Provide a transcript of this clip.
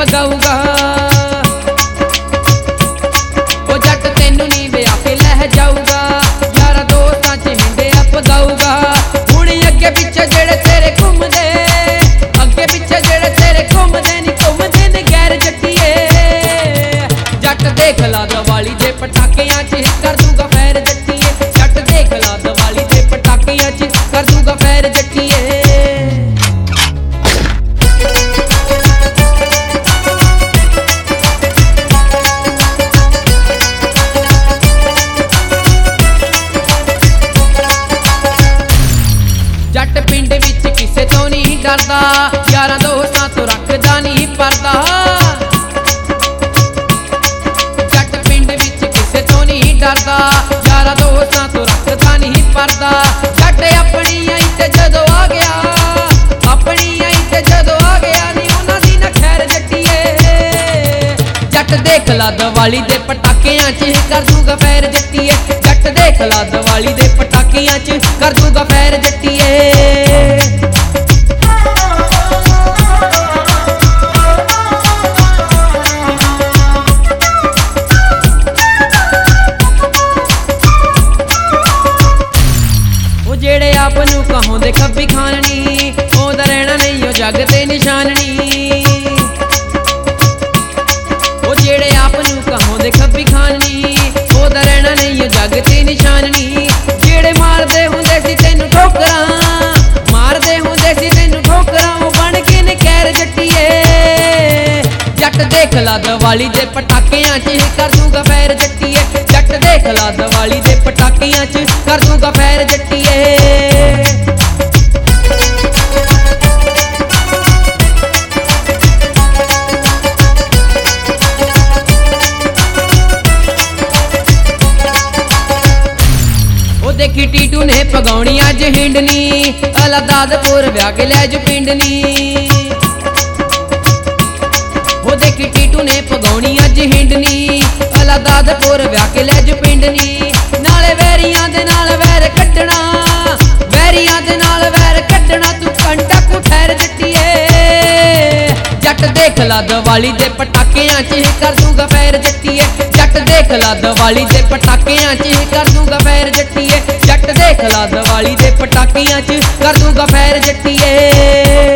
भगाऊगा। ओ जट तेनू नी विआह के लह जाऊगा, यारा दोस्तां च हिंडे पगाऊगा। हुण अगे पिछे जेड़े तेरे घुमदे, अगे पिछे जेड़े तेरे घुमदे ने गैर जट्टिए। जट देख ला दिवाली दे पटाकियां च कर दूगा फैर जट्टिए। जट देख ला दिवाली दे पटाकियां च कर दूगा फैर जट्टिए। जट पिंड विच किसे तो नहीं डरदा, यारां दोस्तां तो रखदा नहीं परदा। जट पिंड विच किसे तो नहीं डरदा, यारां दोस्तां तो रखदा नहीं परदा। जट अपनी आई ते जदों आ गया, अपनी आई ते जदों आ गया नी उन्हां दी ना खैर जट्टिए। जट देख ला दिवाली दे पटाकियां च कर दूगा फैर जट्टिए। जट देख ला दिवाली दे पटाकियां च कर दूगा फैर जट्टिए। जेड़े आप नू कहों दे खब्बी खाननी, ओदा रहना नहीं ओ जग ते निशाननी। ओ जेड़े आप नू कहों दे खब्बी खाननी, ओदा रहना नहीं ओ जग ते निशाननी। जेड़े मारदे हुंदे सी तैनू ठोकरां, मारदे हुंदे सी तैनू ठोकरां, ओ बन के ने कैर जट्टिए। जट देख ला दिवाली दे पटाकियां च कर दूगा फैर जट्टिए। जट देख ला दिवाली दे पटाकियां च कर दूगा फैर जट्टिए। ओ देखी टीटू ने पगाउणी अज हिंडनी, अलादादपुर व्याह के लै जो पिंडनी। ओ देखी टीटू ने पगाउणी अज हिंडनी, अलादादपुर व्याह के लै जो पिंडनी। नाले वैरियां दे नाल वैर कड्डना, वैरियां दे नाल वैर कड्डना, तू घंटा कु ठहर जट्टिए। जट देख ला दिवाली दे पटाकियां च कर दूगा फैर जट्टिए। जट देख ला दिवाली दे पटाकियां च कर दूगा फैर जट्टिए। जट देख ला दिवाली दे पटाकियां च कर दूगा फैर जट्टिए।